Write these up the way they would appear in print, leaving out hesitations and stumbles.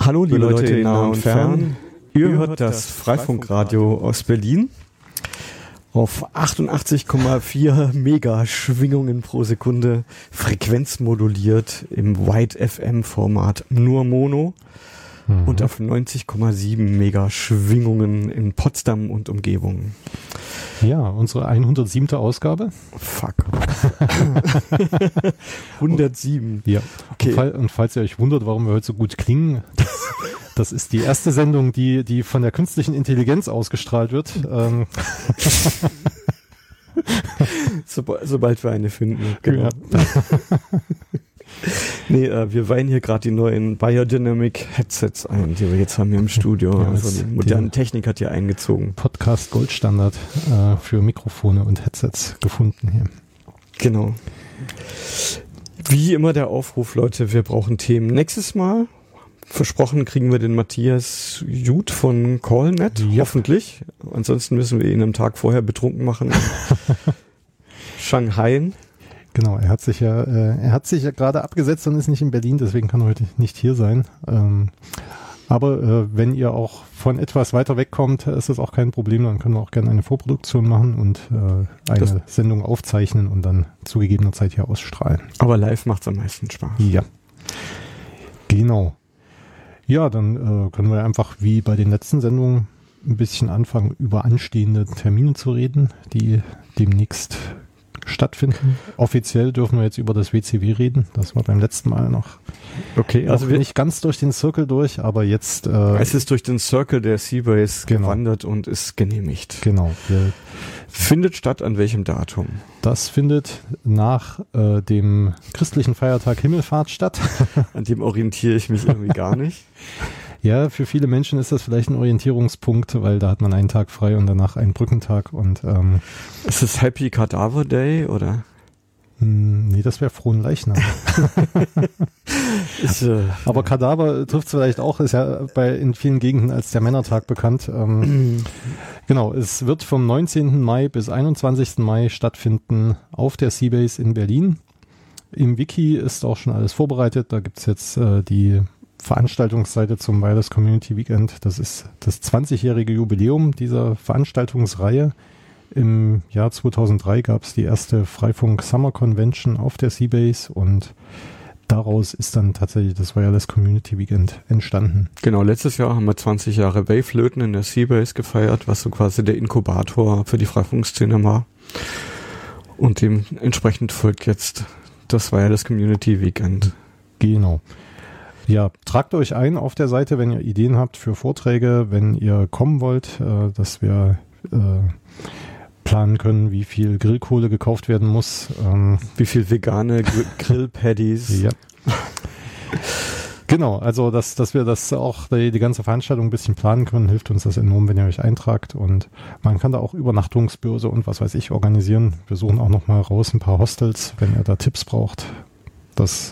Hallo liebe Leute in nah und fern. Ihr hört das Freifunkradio aus Berlin auf 88,4 Megaschwingungen pro Sekunde, frequenzmoduliert im Wide FM Format nur Mono und auf 90,7 Megaschwingungen in Potsdam und Umgebung. Ja, unsere 107. Ausgabe. Fuck. 107. Ja. Okay. Und falls ihr euch wundert, warum wir heute so gut klingen, das ist die erste Sendung, die von der künstlichen Intelligenz ausgestrahlt wird. Sobald wir eine finden. Genau. Ja. Nee, wir weihen hier gerade die neuen Biodynamic Headsets ein, die wir jetzt haben hier im Studio. Ja, also die moderne Technik hat hier eingezogen. Podcast Goldstandard für Mikrofone und Headsets gefunden hier. Genau. Wie immer der Aufruf, Leute, wir brauchen Themen. Nächstes Mal, versprochen, kriegen wir den Matthias Jud von CallNet, ja. Hoffentlich. Ansonsten müssen wir ihn am Tag vorher betrunken machen. Shanghai. Genau, er hat sich ja gerade abgesetzt und ist nicht in Berlin, deswegen kann er heute nicht hier sein. Aber wenn ihr auch von etwas weiter wegkommt, ist das auch kein Problem, dann können wir auch gerne eine Vorproduktion machen und eine Sendung aufzeichnen und dann zu gegebener Zeit hier ausstrahlen. Aber live macht es am meisten Spaß. Ja, genau. Ja, dann können wir einfach wie bei den letzten Sendungen ein bisschen anfangen, über anstehende Termine zu reden, die demnächst stattfinden. Offiziell dürfen wir jetzt über das WCW reden. Das war beim letzten Mal noch. Okay, also wir nicht ganz durch den Circle durch, aber jetzt. Es ist durch den Circle der Seabase gewandert und ist genehmigt. Genau. Findet statt an welchem Datum? Das findet nach dem christlichen Feiertag Himmelfahrt statt. An dem orientiere ich mich irgendwie gar nicht. Ja, für viele Menschen ist das vielleicht ein Orientierungspunkt, weil da hat man einen Tag frei und danach einen Brückentag. Und ist es Happy Cadaver Day oder? Nee, das wäre Frohen Leichnam. Aber Kadaver trifft es vielleicht auch, ist ja in vielen Gegenden als der Männertag bekannt. Genau, es wird vom 19. Mai bis 21. Mai stattfinden auf der Seabase in Berlin. Im Wiki ist auch schon alles vorbereitet. Da gibt es jetzt die Veranstaltungsseite zum Wireless Community Weekend. Das ist das 20-jährige Jubiläum dieser Veranstaltungsreihe. Im Jahr 2003 gab es die erste Freifunk Summer Convention auf der Seabase und daraus ist dann tatsächlich das Wireless Community Weekend entstanden. Genau, letztes Jahr haben wir 20 Jahre Wavelöten in der Seabase gefeiert, was so quasi der Inkubator für die Freifunkszene war. Und dementsprechend folgt jetzt das Wireless Community Weekend. Genau. Ja, tragt euch ein auf der Seite, wenn ihr Ideen habt für Vorträge, wenn ihr kommen wollt, dass wir planen können, wie viel Grillkohle gekauft werden muss. Wie viel vegane Grillpaddies. Ja. Genau, also dass wir das auch die ganze Veranstaltung ein bisschen planen können, hilft uns das enorm, wenn ihr euch eintragt. Und man kann da auch Übernachtungsbörse und was weiß ich organisieren. Wir suchen auch noch mal raus ein paar Hostels, wenn ihr da Tipps braucht. Das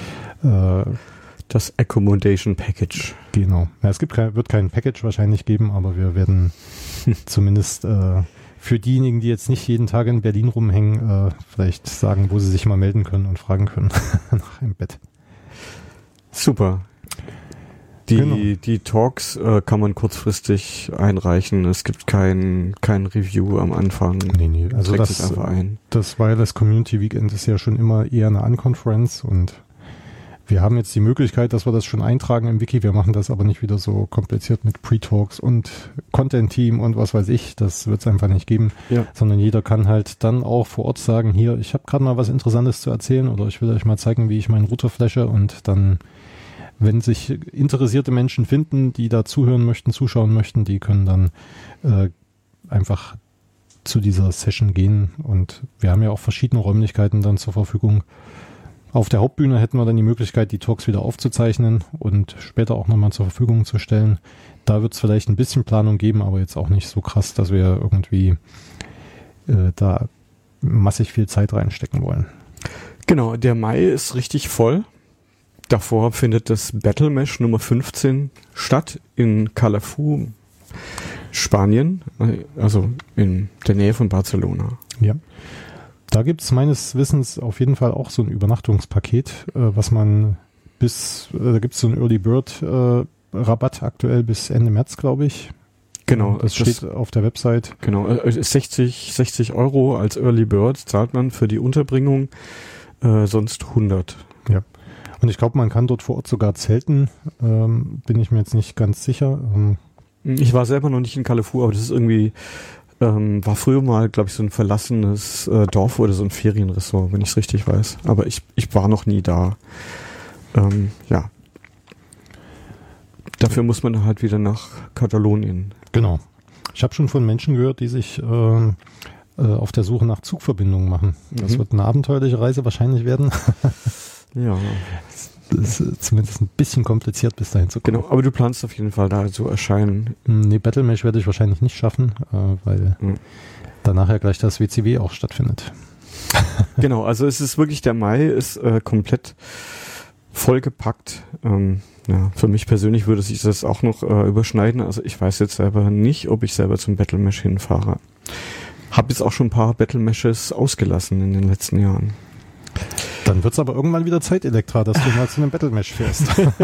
Accommodation Package. Genau. Ja, es wird kein Package wahrscheinlich geben, aber wir werden zumindest für diejenigen, die jetzt nicht jeden Tag in Berlin rumhängen, vielleicht sagen, wo sie sich mal melden können und fragen können nach einem Bett. Super. Die Talks kann man kurzfristig einreichen. Es gibt kein Review am Anfang. Nee. Also das Wireless Community Weekend ist ja schon immer eher eine Unconference und wir haben jetzt die Möglichkeit, dass wir das schon eintragen im Wiki. Wir machen das aber nicht wieder so kompliziert mit Pre-Talks und Content-Team und was weiß ich. Das wird es einfach nicht geben. Ja. Sondern jeder kann halt dann auch vor Ort sagen, hier, ich habe gerade mal was Interessantes zu erzählen oder ich will euch mal zeigen, wie ich meinen Router flashe. Und dann, wenn sich interessierte Menschen finden, die da zuhören möchten, zuschauen möchten, die können dann einfach zu dieser Session gehen. Und wir haben ja auch verschiedene Räumlichkeiten dann zur Verfügung. Auf der Hauptbühne hätten wir dann die Möglichkeit, die Talks wieder aufzuzeichnen und später auch nochmal zur Verfügung zu stellen. Da wird es vielleicht ein bisschen Planung geben, aber jetzt auch nicht so krass, dass wir irgendwie da massig viel Zeit reinstecken wollen. Genau, der Mai ist richtig voll. Davor findet das Battle Mesh Nummer 15 statt in Calafou, Spanien, also in der Nähe von Barcelona. Ja. Da gibt es meines Wissens auf jeden Fall auch so ein Übernachtungspaket, was man da gibt es so ein Early Bird Rabatt aktuell bis Ende März, glaube ich. Genau. Das steht auf der Website. Genau, 60 Euro als Early Bird zahlt man für die Unterbringung, sonst 100. Ja. Und ich glaube, man kann dort vor Ort sogar zelten, bin ich mir jetzt nicht ganz sicher. Ich war selber noch nicht in Carrefour, aber das ist irgendwie, war früher mal, glaube ich, so ein verlassenes Dorf oder so ein Ferienressort, wenn ich es richtig weiß. Aber ich war noch nie da. Ja. Dafür muss man halt wieder nach Katalonien. Genau. Ich habe schon von Menschen gehört, die sich auf der Suche nach Zugverbindungen machen. Das wird eine abenteuerliche Reise wahrscheinlich werden. Ja. Das ist zumindest ein bisschen kompliziert, bis dahin zu kommen. Genau, aber du planst auf jeden Fall da zu erscheinen. Nee, Battlemesh werde ich wahrscheinlich nicht schaffen, weil danach ja gleich das WCW auch stattfindet. Genau, also es ist wirklich, der Mai ist komplett vollgepackt. Ja, für mich persönlich würde sich das auch noch überschneiden. Also ich weiß jetzt selber nicht, ob ich selber zum Battlemesh hinfahre. Habe jetzt auch schon ein paar Battlemeshes ausgelassen in den letzten Jahren. Dann wird es aber irgendwann wieder Zeit, Elektra, dass du mal zu einem Battlemesh fährst.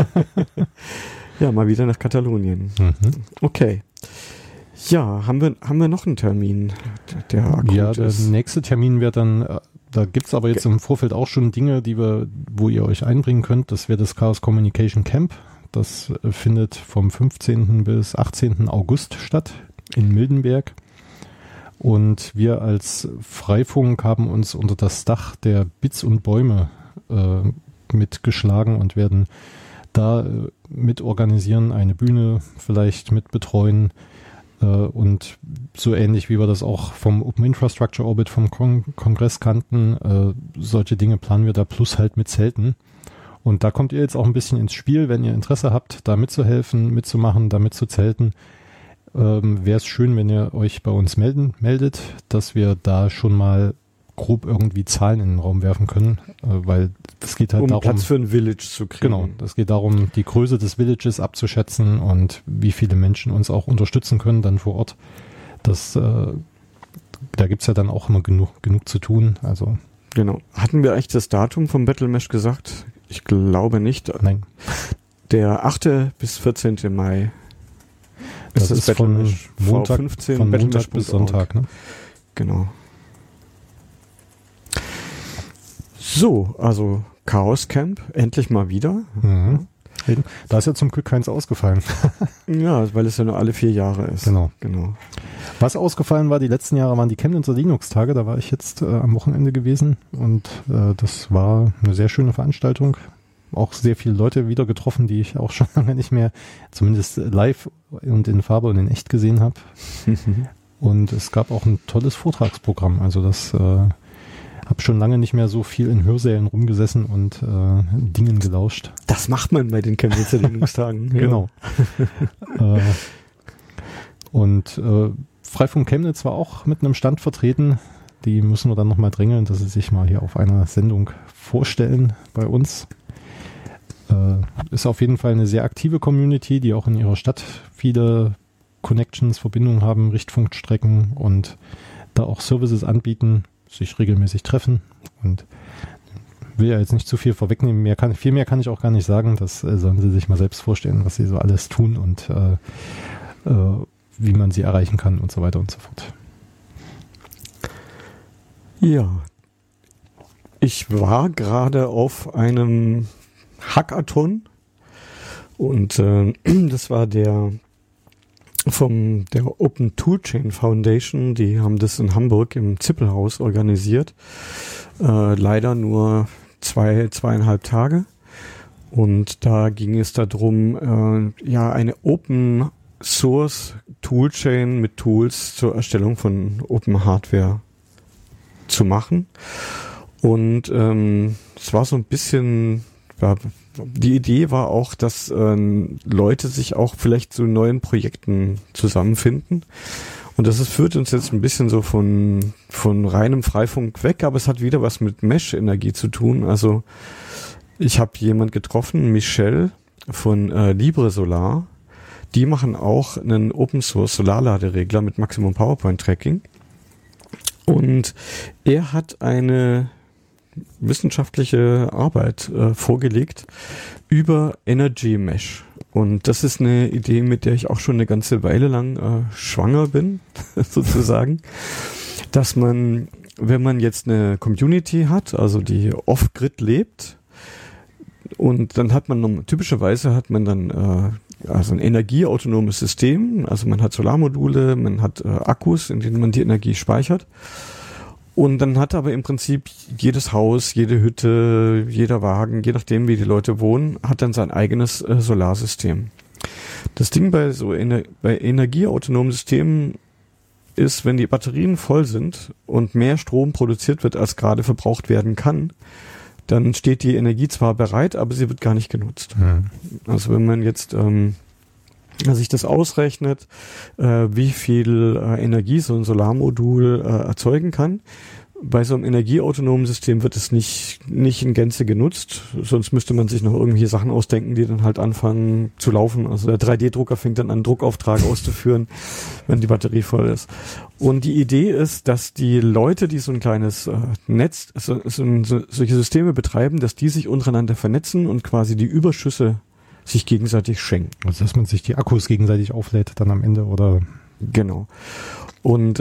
Ja, mal wieder nach Katalonien. Okay. Ja, haben wir noch einen Termin, der akut Ja, der ist? nächste Termin wäre dann, da gibt es aber jetzt im Vorfeld auch schon Dinge, wo ihr euch einbringen könnt. Das wäre das Chaos Communication Camp. Das findet vom 15. bis 18. August statt in Mildenberg. Und wir als Freifunk haben uns unter das Dach der Bits und Bäume mitgeschlagen und werden da mit organisieren, eine Bühne vielleicht mit betreuen und so ähnlich wie wir das auch vom Open Infrastructure Orbit vom Kongress kannten, solche Dinge planen wir da plus halt mit Zelten. Und da kommt ihr jetzt auch ein bisschen ins Spiel, wenn ihr Interesse habt, da mitzuhelfen, mitzumachen, da mitzuzelten. Wäre es schön, wenn ihr euch bei uns meldet, dass wir da schon mal grob irgendwie Zahlen in den Raum werfen können, weil es geht halt darum, Platz für ein Village zu kriegen. Genau, es geht darum, die Größe des Villages abzuschätzen und wie viele Menschen uns auch unterstützen können dann vor Ort. Da gibt es ja dann auch immer genug zu tun. Also Genau. Hatten wir eigentlich das Datum vom Battlemesh gesagt? Ich glaube nicht. Nein. Der 8. bis 14. Mai. Das ist von Montag, von Montag bis Sonntag. Ne? Genau. So, also Chaos Camp, endlich mal wieder. Mhm. Da ist ja zum Glück keins ausgefallen. Ja, weil es ja nur alle 4 Jahre ist. Genau. Genau. Was ausgefallen war, die letzten Jahre waren die Chemnitzer Linux-Tage. Da war ich jetzt am Wochenende gewesen und das war eine sehr schöne Veranstaltung. Auch sehr viele Leute wieder getroffen, die ich auch schon lange nicht mehr, zumindest live und in Farbe und in echt gesehen habe. Und es gab auch ein tolles Vortragsprogramm. Also das habe schon lange nicht mehr so viel in Hörsälen rumgesessen und Dingen gelauscht. Das macht man bei den Chemnitzer Linux-Tagen. Genau. Und Freifunk Chemnitz war auch mit einem Stand vertreten. Die müssen wir dann nochmal drängeln, dass sie sich mal hier auf einer Sendung vorstellen bei uns. Ist auf jeden Fall eine sehr aktive Community, die auch in ihrer Stadt viele Connections, Verbindungen haben, Richtfunkstrecken und da auch Services anbieten, sich regelmäßig treffen und will ja jetzt nicht zu viel vorwegnehmen. Viel mehr kann ich auch gar nicht sagen. Das sollen Sie sich mal selbst vorstellen, was Sie so alles tun und wie man sie erreichen kann und so weiter und so fort. Ja. Ich war gerade auf einem Hackathon und das war der Open Toolchain Foundation, die haben das in Hamburg im Zippelhaus organisiert. Leider nur 2,5 Tage. Und da ging es darum, eine Open Source Toolchain mit Tools zur Erstellung von Open Hardware zu machen. Und es war so ein bisschen, die Idee war auch, dass Leute sich auch vielleicht zu neuen Projekten zusammenfinden. Und das führt uns jetzt ein bisschen so von reinem Freifunk weg, aber es hat wieder was mit Mesh-Energie zu tun. Also ich habe jemand getroffen, Michel von LibreSolar. Die machen auch einen Open-Source-Solarladeregler mit Maximum PowerPoint-Tracking. Und er hat eine wissenschaftliche Arbeit vorgelegt über Energy Mesh. Und das ist eine Idee, mit der ich auch schon eine ganze Weile lang schwanger bin, sozusagen, dass man, wenn man jetzt eine Community hat, also die off-grid lebt, und dann hat man typischerweise dann also ein energieautonomes System, also man hat Solarmodule, man hat Akkus, in denen man die Energie speichert. Und dann hat aber im Prinzip jedes Haus, jede Hütte, jeder Wagen, je nachdem wie die Leute wohnen, hat dann sein eigenes Solarsystem. Das Ding bei bei energieautonomen Systemen ist, wenn die Batterien voll sind und mehr Strom produziert wird, als gerade verbraucht werden kann, dann steht die Energie zwar bereit, aber sie wird gar nicht genutzt. Also wenn man jetzt sich das ausrechnet, wie viel Energie so ein Solarmodul erzeugen kann, bei so einem energieautonomen System wird es nicht in Gänze genutzt, sonst müsste man sich noch irgendwelche Sachen ausdenken, die dann halt anfangen zu laufen. Also der 3D-Drucker fängt dann an, Druckauftrag auszuführen, wenn die Batterie voll ist. Und die Idee ist, dass die Leute, die so ein kleines Netz, solche Systeme betreiben, dass die sich untereinander vernetzen und quasi die Überschüsse sich gegenseitig schenken. Also dass man sich die Akkus gegenseitig auflädt dann am Ende, oder? Genau. Und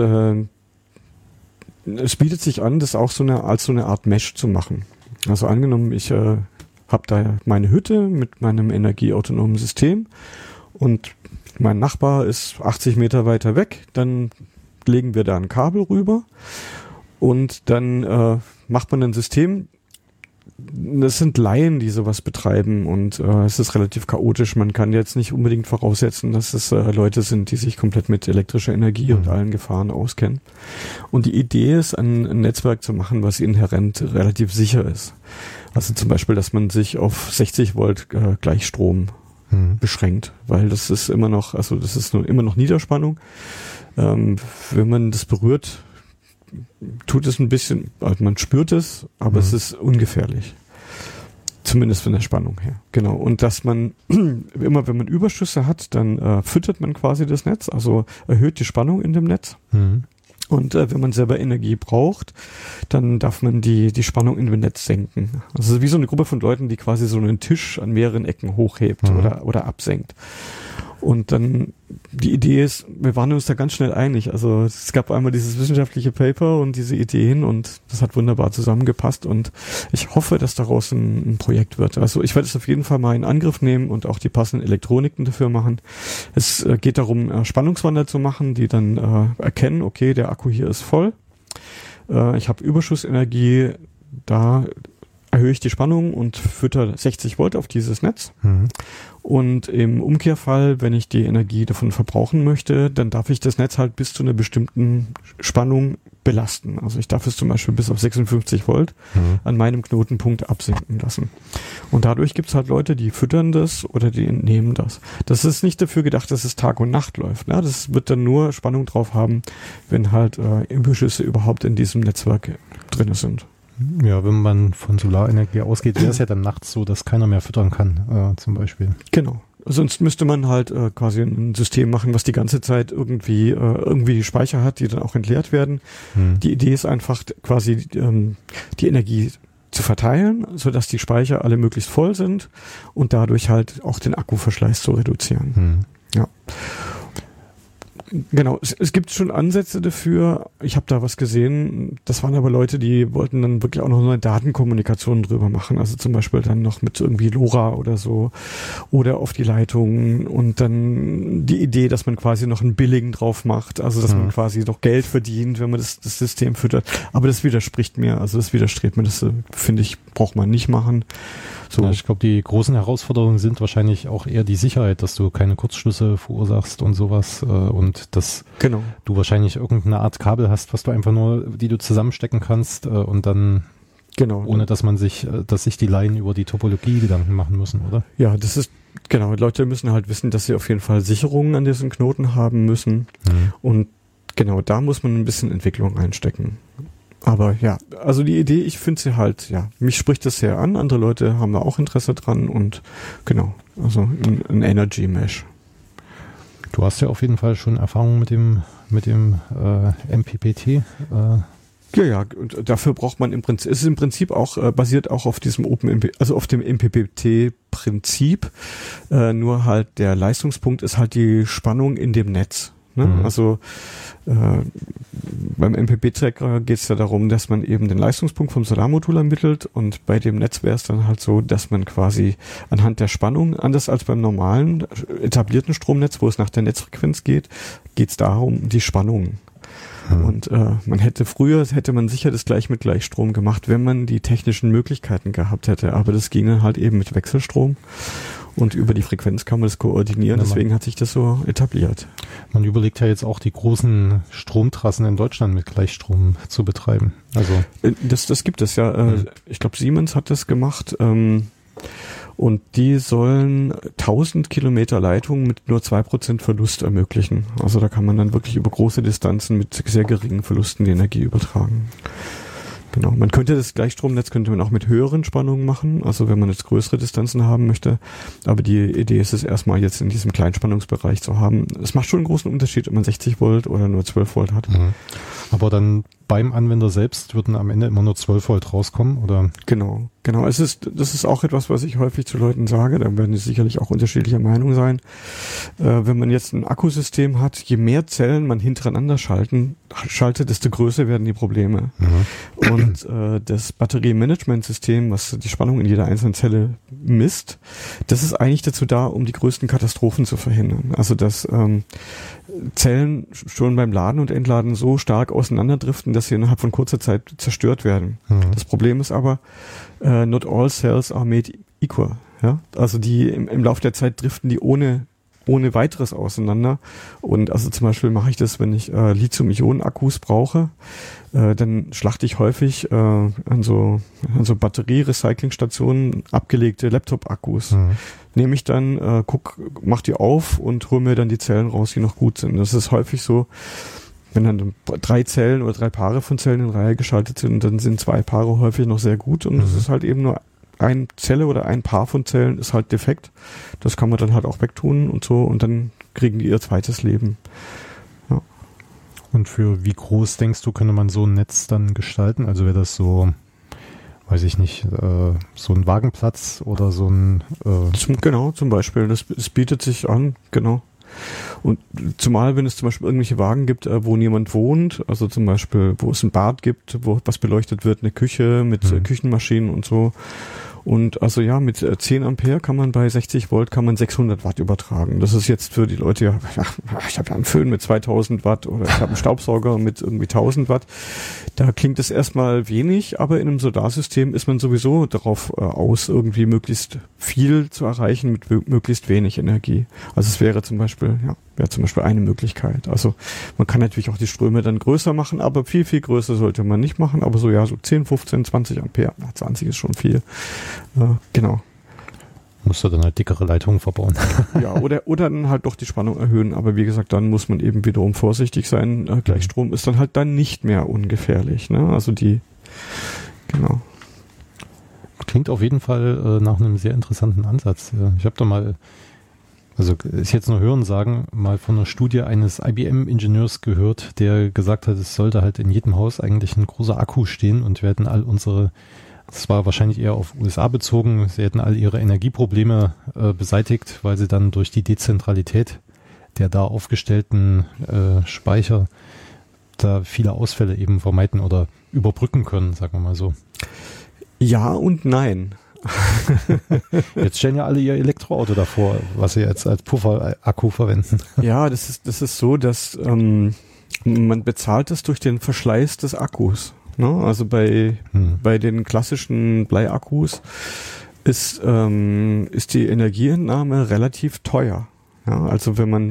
es bietet sich an, das auch als so eine Art Mesh zu machen. Also angenommen, ich habe da meine Hütte mit meinem energieautonomen System und mein Nachbar ist 80 Meter weiter weg, dann legen wir da ein Kabel rüber und dann macht man ein System. Das sind Laien, die sowas betreiben, und es ist relativ chaotisch. Man kann jetzt nicht unbedingt voraussetzen, dass es Leute sind, die sich komplett mit elektrischer Energie und allen Gefahren auskennen. Und die Idee ist, ein Netzwerk zu machen, was inhärent relativ sicher ist. Also zum Beispiel, dass man sich auf 60 Volt Gleichstrom beschränkt, weil das ist immer noch, also das ist immer noch Niederspannung. Wenn man das berührt, tut es ein bisschen, also man spürt es, aber es ist ungefährlich. Zumindest von der Spannung her. Genau. Und dass man immer, wenn man Überschüsse hat, dann füttert man quasi das Netz, also erhöht die Spannung in dem Netz. Und wenn man selber Energie braucht, dann darf man die Spannung in dem Netz senken. Also wie so eine Gruppe von Leuten, die quasi so einen Tisch an mehreren Ecken hochhebt oder absenkt. Und dann die Idee ist, wir waren uns da ganz schnell einig. Also es gab einmal dieses wissenschaftliche Paper und diese Ideen, und das hat wunderbar zusammengepasst, und ich hoffe, dass daraus ein Projekt wird. Also ich werde es auf jeden Fall mal in Angriff nehmen und auch die passenden Elektroniken dafür machen. Es geht darum, Spannungswandler zu machen, die dann erkennen, okay, der Akku hier ist voll. Ich habe Überschussenergie, da erhöhe ich die Spannung und fütter 60 Volt auf dieses Netz. Und im Umkehrfall, wenn ich die Energie davon verbrauchen möchte, dann darf ich das Netz halt bis zu einer bestimmten Spannung belasten. Also ich darf es zum Beispiel bis auf 56 Volt an meinem Knotenpunkt absenken lassen. Und dadurch gibt es halt Leute, die füttern das oder die entnehmen das. Das ist nicht dafür gedacht, dass es Tag und Nacht läuft. Ne? Das wird dann nur Spannung drauf haben, wenn halt Überschüsse überhaupt in diesem Netzwerk drin sind. Ja, wenn man von Solarenergie ausgeht, wäre es ja dann nachts so, dass keiner mehr füttern kann, zum Beispiel. Genau. Sonst müsste man halt quasi ein System machen, was die ganze Zeit irgendwie Speicher hat, die dann auch entleert werden. Die Idee ist einfach quasi die Energie zu verteilen, sodass die Speicher alle möglichst voll sind und dadurch halt auch den Akkuverschleiß zu reduzieren. Ja. Genau, es gibt schon Ansätze dafür. Ich habe da was gesehen, das waren aber Leute, die wollten dann wirklich auch noch eine Datenkommunikation drüber machen, also zum Beispiel dann noch mit irgendwie LoRa oder so oder auf die Leitungen, und dann die Idee, dass man quasi noch ein Billing drauf macht, also dass man quasi noch Geld verdient, wenn man das System füttert. Aber das widerspricht mir, also das widerstrebt mir, das finde ich, braucht man nicht machen. So. Ja, ich glaube, die großen Herausforderungen sind wahrscheinlich auch eher die Sicherheit, dass du keine Kurzschlüsse verursachst und sowas, und dass du wahrscheinlich irgendeine Art Kabel hast, was du einfach nur, die du zusammenstecken kannst, und dann ohne dass sich die Laien über die Topologie Gedanken machen müssen, oder? Ja, das ist Leute müssen halt wissen, dass sie auf jeden Fall Sicherungen an diesen Knoten haben müssen, und genau, da muss man ein bisschen Entwicklung einstecken. Aber ja, also die Idee, ich finde sie halt, ja, mich spricht das sehr an, andere Leute haben da auch Interesse dran, und genau, also ein Energy Mesh. Du hast ja auf jeden Fall schon Erfahrung mit dem MPPT. Ja, und dafür braucht man es ist im Prinzip auch, basiert auch auf diesem auf dem MPPT-Prinzip, nur halt der Leistungspunkt ist halt die Spannung in dem Netz. Ne? Also beim MPP-Tracker geht es ja darum, dass man eben den Leistungspunkt vom Solarmodul ermittelt, und bei dem Netz wäre es dann halt so, dass man quasi anhand der Spannung, anders als beim normalen etablierten Stromnetz, wo es nach der Netzfrequenz geht es darum, die Spannung. Und früher hätte man sicher das gleich mit Gleichstrom gemacht, wenn man die technischen Möglichkeiten gehabt hätte. Aber das ging dann halt eben mit Wechselstrom. Und über die Frequenz kann man das koordinieren. Deswegen hat sich das so etabliert. Man überlegt ja jetzt auch, die großen Stromtrassen in Deutschland mit Gleichstrom zu betreiben. Also das gibt es ja. Ich glaube, Siemens hat das gemacht. Und die sollen 1000 Kilometer Leitung mit nur 2% Verlust ermöglichen. Also da kann man dann wirklich über große Distanzen mit sehr geringen Verlusten die Energie übertragen. Genau. Man könnte das Gleichstromnetz auch mit höheren Spannungen machen, also wenn man jetzt größere Distanzen haben möchte. Aber die Idee ist es erstmal jetzt in diesem Kleinspannungsbereich zu haben. Es macht schon einen großen Unterschied, ob man 60 Volt oder nur 12 Volt hat. Aber dann beim Anwender selbst würden am Ende immer nur 12 Volt rauskommen, oder? Genau. Das ist auch etwas, was ich häufig zu Leuten sage. Da werden sicherlich auch unterschiedlicher Meinung sein. Wenn man jetzt ein Akkusystem hat, je mehr Zellen man hintereinander schaltet, desto größer werden die Probleme. Und das Batteriemanagementsystem, was die Spannung in jeder einzelnen Zelle misst, das ist eigentlich dazu da, um die größten Katastrophen zu verhindern. Also dass Zellen schon beim Laden und Entladen so stark auseinanderdriften, dass sie innerhalb von kurzer Zeit zerstört werden. Das Problem ist aber, not all cells are made equal. Ja? Also die im Laufe der Zeit driften die ohne weiteres auseinander. Und also zum Beispiel mache ich das, wenn ich Lithium-Ionen-Akkus brauche, dann schlachte ich häufig an so Batterie-Recycling-Stationen abgelegte Laptop-Akkus. Nehme ich dann, mach die auf und hole mir dann die Zellen raus, die noch gut sind. Das ist häufig so, wenn dann 3 Zellen oder 3 Paare von Zellen in Reihe geschaltet sind, dann sind 2 Paare häufig noch sehr gut, und das ist halt eben nur eine Zelle oder ein Paar von Zellen ist halt defekt. Das kann man dann halt auch wegtun und so, und dann kriegen die ihr zweites Leben. Ja. Und für wie groß, denkst du, könnte man so ein Netz dann gestalten? Also wäre das so, weiß ich nicht, so ein Wagenplatz oder so ein... Genau, zum Beispiel. Das bietet sich an, genau. Und zumal, wenn es zum Beispiel irgendwelche Wagen gibt, wo niemand wohnt, also zum Beispiel, wo es ein Bad gibt, wo was beleuchtet wird, eine Küche mit Küchenmaschinen und so. Und also ja, mit 10 Ampere kann man bei 60 Volt 600 Watt übertragen. Das ist jetzt für die Leute, ich habe ja einen Föhn mit 2000 Watt oder ich habe einen Staubsauger mit irgendwie 1000 Watt. Da klingt es erstmal wenig, aber in einem Solarsystem ist man sowieso darauf aus, irgendwie möglichst viel zu erreichen mit möglichst wenig Energie. Also es wäre zum Beispiel eine Möglichkeit. Also man kann natürlich auch die Ströme dann größer machen, aber viel, viel größer sollte man nicht machen. Aber so 10, 15, 20 Ampere, 20 ist schon viel. Genau. Musst du dann halt dickere Leitungen verbauen. Ja, oder dann halt doch die Spannung erhöhen. Aber wie gesagt, dann muss man eben wiederum vorsichtig sein. Gleichstrom ist dann halt dann nicht mehr ungefährlich. Ne? Also genau. Klingt auf jeden Fall nach einem sehr interessanten Ansatz. Ich habe da mal, also ist jetzt nur Hörensagen, mal von einer Studie eines IBM-Ingenieurs gehört, der gesagt hat, es sollte halt in jedem Haus eigentlich ein großer Akku stehen, und wir hätten all unsere, das war wahrscheinlich eher auf USA bezogen, sie hätten all ihre Energieprobleme beseitigt, weil sie dann durch die Dezentralität der da aufgestellten Speicher da viele Ausfälle eben vermeiden oder überbrücken können, sagen wir mal so. Ja und nein. Jetzt stellen ja alle ihr Elektroauto davor, was sie jetzt als Pufferakku verwenden. Ja, das ist so, dass man bezahlt es durch den Verschleiß des Akkus. Ne? Also bei den klassischen Bleiakkus ist die Energieentnahme relativ teuer. Ja, also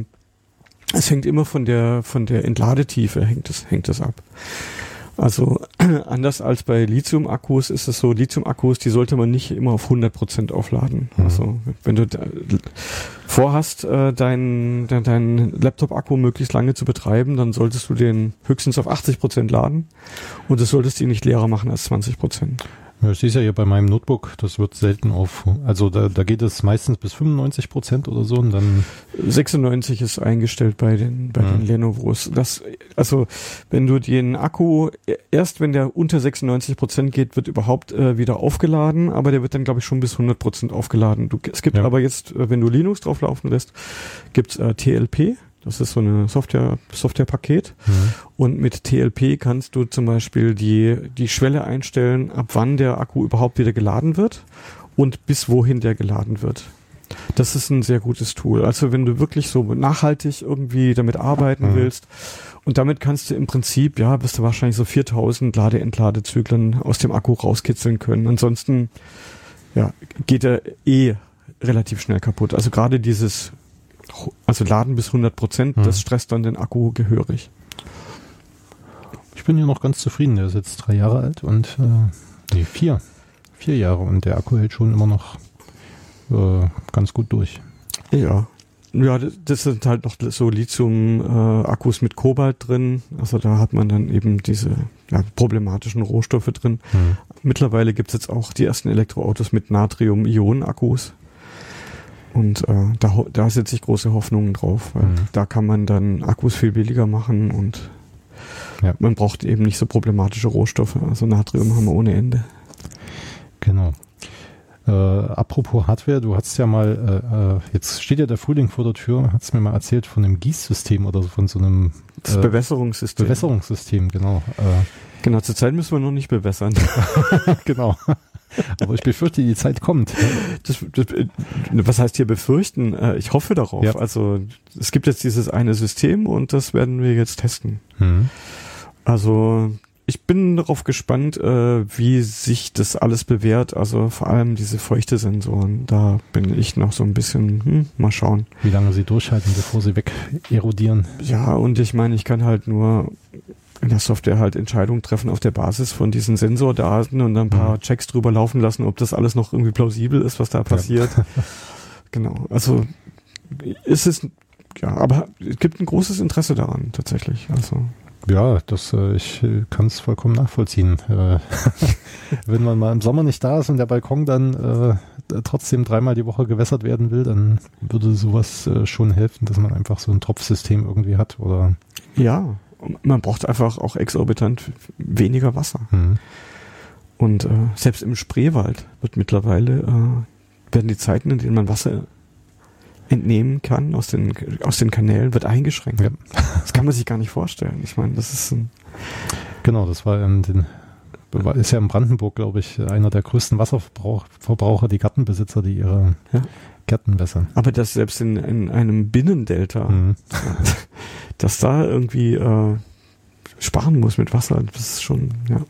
es hängt immer von der Entladetiefe hängt es ab. Also anders als bei Lithium-Akkus ist es so, Lithium-Akkus, die sollte man nicht immer auf 100% aufladen. Also wenn du vorhast, deinen Laptop-Akku möglichst lange zu betreiben, dann solltest du den höchstens auf 80% laden, und das solltest du nicht leerer machen als 20%. Ja, ich sehe es ja hier bei meinem Notebook, das wird selten also da geht es meistens bis 95% oder so und dann 96 ist eingestellt bei den Lenovos. Also wenn du den Akku, erst wenn der unter 96% geht, wird überhaupt wieder aufgeladen, aber der wird dann, glaube ich, schon bis 100% aufgeladen. Es gibt aber jetzt, wenn du Linux drauf laufen lässt, gibt's TLP. Das ist so eine Softwarepaket. Und mit TLP kannst du zum Beispiel die Schwelle einstellen, ab wann der Akku überhaupt wieder geladen wird und bis wohin der geladen wird. Das ist ein sehr gutes Tool. Also wenn du wirklich so nachhaltig irgendwie damit arbeiten willst und damit kannst du im Prinzip, wirst du wahrscheinlich so 4000 Lade-Entladezyklen aus dem Akku rauskitzeln können. Ansonsten, geht er relativ schnell kaputt. Also gerade Laden bis 100%, das stresst dann den Akku gehörig. Ich bin hier noch ganz zufrieden. Der ist jetzt 3 Jahre alt und 4 Jahre und der Akku hält schon immer noch ganz gut durch. Ja, das sind halt noch so Lithium-Akkus mit Kobalt drin. Also da hat man dann eben diese problematischen Rohstoffe drin. Mittlerweile gibt es jetzt auch die ersten Elektroautos mit Natrium-Ionen-Akkus. Und da setze ich große Hoffnungen drauf, weil da kann man dann Akkus viel billiger machen und man braucht eben nicht so problematische Rohstoffe. Also Natrium haben wir ohne Ende. Genau. Apropos Hardware, du hast ja mal, jetzt steht ja der Frühling vor der Tür, hast mir mal erzählt von einem Gießsystem oder von so einem Bewässerungssystem. Bewässerungssystem, genau. Genau, zurzeit müssen wir noch nicht bewässern. Genau. Aber ich befürchte, die Zeit kommt. Was heißt hier befürchten? Ich hoffe darauf. Ja. Also es gibt jetzt dieses eine System und das werden wir jetzt testen. Also ich bin darauf gespannt, wie sich das alles bewährt. Also vor allem diese Feuchtesensoren. Da bin ich noch so ein bisschen, mal schauen. Wie lange sie durchhalten, bevor sie weg erodieren. Ja, und ich meine, ich kann halt nur in der Software halt Entscheidungen treffen auf der Basis von diesen Sensordaten und dann ein paar Checks drüber laufen lassen, ob das alles noch irgendwie plausibel ist, was da passiert. Genau. Also aber es gibt ein großes Interesse daran tatsächlich. Also ja, ich kann es vollkommen nachvollziehen. Wenn man mal im Sommer nicht da ist und der Balkon dann trotzdem 3-mal die Woche gewässert werden will, dann würde sowas schon helfen, dass man einfach so ein Tropfsystem irgendwie hat, oder? Ja, man braucht einfach auch exorbitant weniger Wasser. Und selbst im Spreewald werden die Zeiten, in denen man Wasser entnehmen kann aus den Kanälen, wird eingeschränkt. Ja. Das kann man sich gar nicht vorstellen. Ich meine, das ist genau, das war ist ja in Brandenburg, glaube ich, einer der größten Wasserverbraucher, die Gartenbesitzer, die ihre Gärten wässern. Aber das selbst in einem Binnendelta, dass da irgendwie sparen muss mit Wasser, das ist schon,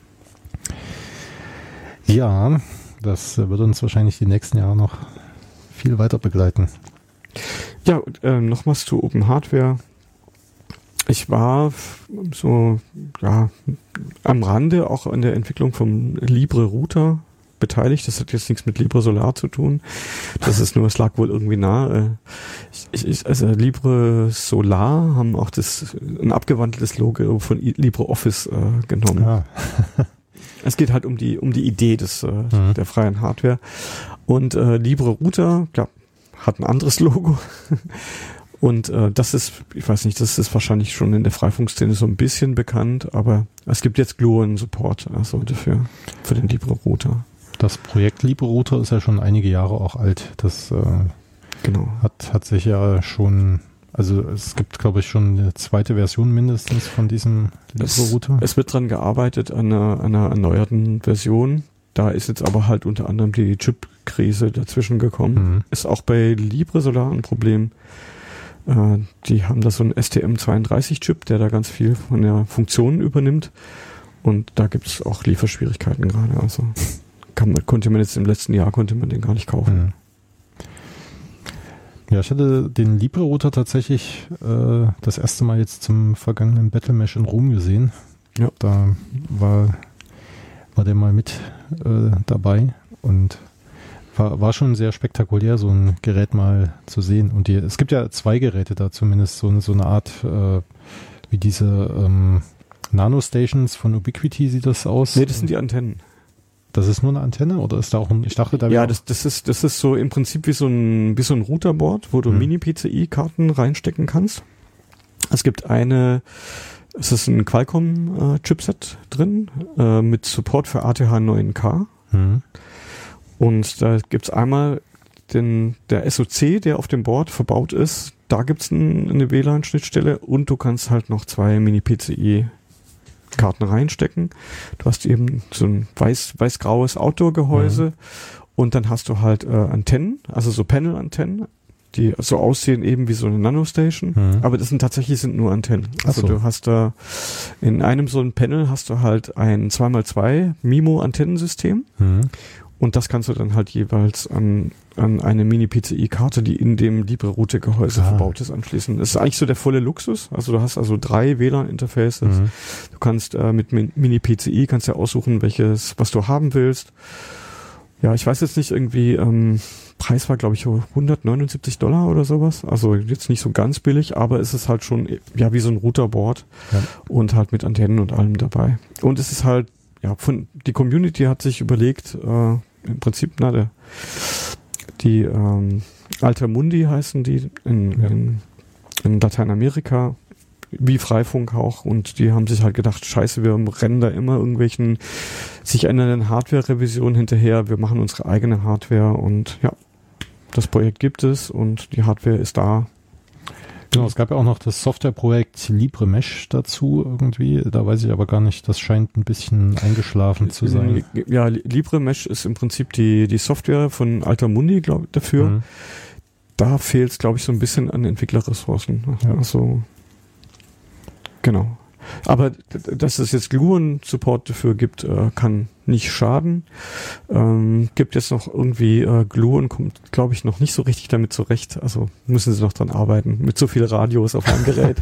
Ja, das wird uns wahrscheinlich die nächsten Jahre noch viel weiter begleiten. Ja, nochmals zu Open Hardware. Ich war so, am Rande auch an der Entwicklung vom Libre Router beteiligt. Das hat jetzt nichts mit Libre Solar zu tun. Es lag wohl irgendwie nahe. Also Libre Solar haben auch ein abgewandeltes Logo von LibreOffice genommen. Ja. Es geht halt um die Idee der freien Hardware. Und Libre Router, hat ein anderes Logo. Und das ist wahrscheinlich schon in der Freifunkszene so ein bisschen bekannt, aber es gibt jetzt Gluon-Support für den Libre Router. Das Projekt Libre Router ist ja schon einige Jahre auch alt. Das hat sich ja schon, also es gibt, glaube ich, schon eine zweite Version mindestens von diesem Libre Router. Es wird dran gearbeitet an einer erneuerten Version. Da ist jetzt aber halt unter anderem die Chip-Krise dazwischen gekommen. Ist auch bei Libre Solar ein Problem. Die haben da so einen STM32-Chip, der da ganz viel von der Funktion übernimmt. Und da gibt es auch Lieferschwierigkeiten gerade. Also konnte man jetzt im letzten Jahr den gar nicht kaufen. Ja, ich hatte den Libre Router tatsächlich das erste Mal jetzt zum vergangenen Battlemesh in Rom gesehen. Ja. Da war der mal mit dabei und war schon sehr spektakulär, so ein Gerät mal zu sehen. Und es gibt ja 2 Geräte da, zumindest so eine Art, wie diese Nano-Stations von Ubiquiti sieht das aus. Nee, das sind die Antennen. Das ist nur eine Antenne oder ist da auch ich dachte da ja, das ist so im Prinzip wie so ein Routerboard, wo du Mini-PCI-Karten reinstecken kannst. Es gibt es ist ein Qualcomm-Chipset drin, mit Support für ATH 9K. Und da gibt's einmal der SoC, der auf dem Board verbaut ist. Da gibt's eine WLAN-Schnittstelle und du kannst halt noch 2 Mini-PCI-Karten reinstecken. Du hast eben so ein weiß-graues Outdoor-Gehäuse und dann hast du halt Antennen, also so Panel-Antennen, die so aussehen eben wie so eine Nanostation, aber das sind nur Antennen. Also du hast da in einem so ein Panel hast du halt ein 2x2 MIMO-Antennensystem und das kannst du dann halt jeweils an eine Mini-PCI-Karte, die in dem Libre-Router-Gehäuse verbaut ist, anschließen. Das ist eigentlich so der volle Luxus. Also du hast also 3 WLAN-Interfaces. Du kannst mit Mini-PCI kannst ja aussuchen, was du haben willst. Ja, ich weiß jetzt nicht, irgendwie Preis war, glaube ich, $179 oder sowas. Also jetzt nicht so ganz billig, aber es ist halt schon wie so ein Routerboard und halt mit Antennen und allem dabei. Und es ist halt, die Community hat sich überlegt, im Prinzip, die Altermundi heißen die in Lateinamerika, wie Freifunk auch, und die haben sich halt gedacht, scheiße, wir rennen da immer irgendwelchen sich ändernden Hardware-Revisionen hinterher, wir machen unsere eigene Hardware und das Projekt gibt es und die Hardware ist da. Genau, es gab ja auch noch das Softwareprojekt LibreMesh dazu irgendwie, da weiß ich aber gar nicht, das scheint ein bisschen eingeschlafen zu sein. Ja, LibreMesh ist im Prinzip die Software von Altermundi, glaube ich, dafür. Da fehlt es, glaube ich, so ein bisschen an Entwicklerressourcen. Also, genau. Aber dass es jetzt Gluon-Support dafür gibt, kann nicht schaden. Gibt jetzt noch irgendwie Gluon kommt, glaube ich, noch nicht so richtig damit zurecht. Also müssen sie noch dran arbeiten. Mit so vielen Radios auf einem Gerät.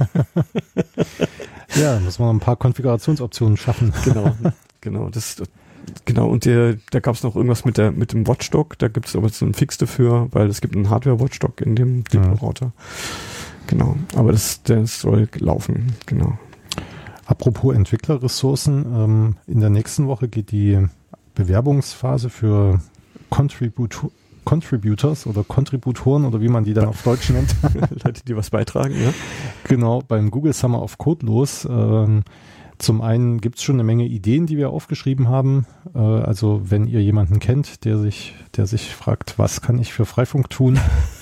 Ja, muss man ein paar Konfigurationsoptionen schaffen. Genau. Und da gab es noch irgendwas mit dem Watchdog. Da gibt es aber so einen Fix dafür, weil es gibt einen Hardware-Watchdog in dem Router. Genau. Aber das soll laufen. Genau. Apropos Entwicklerressourcen, in der nächsten Woche geht die Bewerbungsphase für Contributors oder Kontributoren oder wie man die dann auf Deutsch nennt. Leute, die was beitragen, ja. Genau, beim Google Summer of Code los. Zum einen gibt es schon eine Menge Ideen, die wir aufgeschrieben haben. Also wenn ihr jemanden kennt, der sich fragt, was kann ich für Freifunk tun?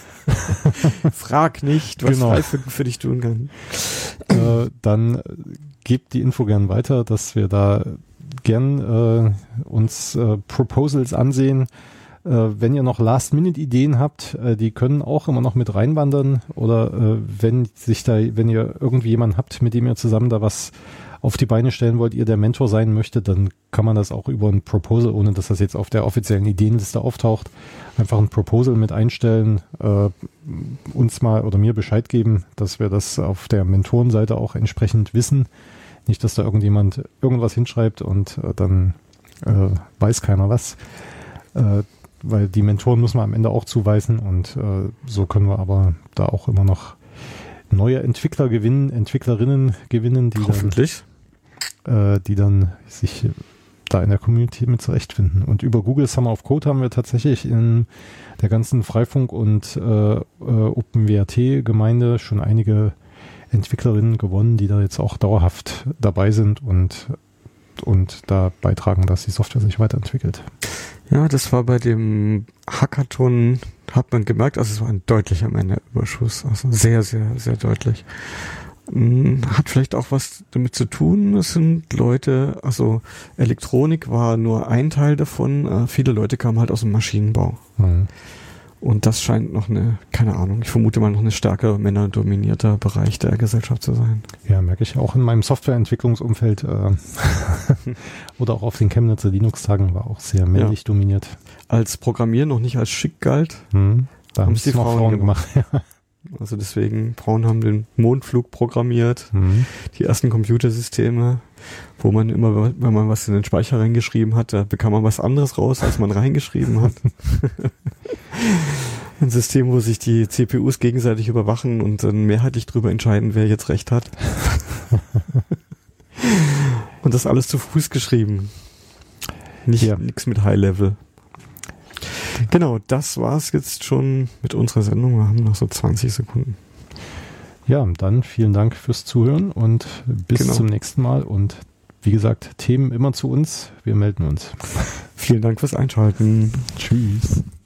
Frag nicht, was Freifunk für dich tun kann. Dann gebt die Info gern weiter, dass wir da gern uns Proposals ansehen. Wenn ihr noch Last-Minute-Ideen habt, die können auch immer noch mit reinwandern. Oder wenn ihr irgendwie jemanden habt, mit dem ihr zusammen da was auf die Beine stellen wollt, ihr der Mentor sein möchtet, dann kann man das auch über ein Proposal, ohne dass das jetzt auf der offiziellen Ideenliste auftaucht, einfach ein Proposal mit einstellen, uns mal oder mir Bescheid geben, dass wir das auf der Mentorenseite auch entsprechend wissen. Nicht, dass da irgendjemand irgendwas hinschreibt und dann weiß keiner was. Weil die Mentoren muss man am Ende auch zuweisen und so können wir aber da auch immer noch neue Entwickler gewinnen, Entwicklerinnen gewinnen, die dann sich da in der Community mit zurechtfinden. Und über Google Summer of Code haben wir tatsächlich in der ganzen Freifunk- und OpenWrt-Gemeinde schon einige Entwicklerinnen gewonnen, die da jetzt auch dauerhaft dabei sind und da beitragen, dass die Software sich weiterentwickelt. Ja, das war bei dem Hackathon, hat man gemerkt, also es war ein deutlicher Männerüberschuss, also sehr, sehr, sehr deutlich. Hat vielleicht auch was damit zu tun, es sind Leute, also Elektronik war nur ein Teil davon, viele Leute kamen halt aus dem Maschinenbau. Und das scheint noch keine Ahnung, ich vermute mal noch eine stärker männerdominierter Bereich der Gesellschaft zu sein. Ja, merke ich auch in meinem Softwareentwicklungsumfeld oder auch auf den Chemnitzer Linux-Tagen war auch sehr männlich dominiert. Als Programmieren noch nicht als schick galt, da haben es die Frauen gemacht. Also deswegen, Frauen haben den Mondflug programmiert, die ersten Computersysteme, wo man immer, wenn man was in den Speicher reingeschrieben hat, da bekam man was anderes raus, als man reingeschrieben hat. Ein System, wo sich die CPUs gegenseitig überwachen und dann mehrheitlich darüber entscheiden, wer jetzt recht hat. Und das alles zu Fuß geschrieben. Nichts mit High Level. Genau, das war's jetzt schon mit unserer Sendung. Wir haben noch so 20 Sekunden. Ja, dann vielen Dank fürs Zuhören und bis zum nächsten Mal. Und wie gesagt, Themen immer zu uns. Wir melden uns. Vielen Dank fürs Einschalten. Tschüss.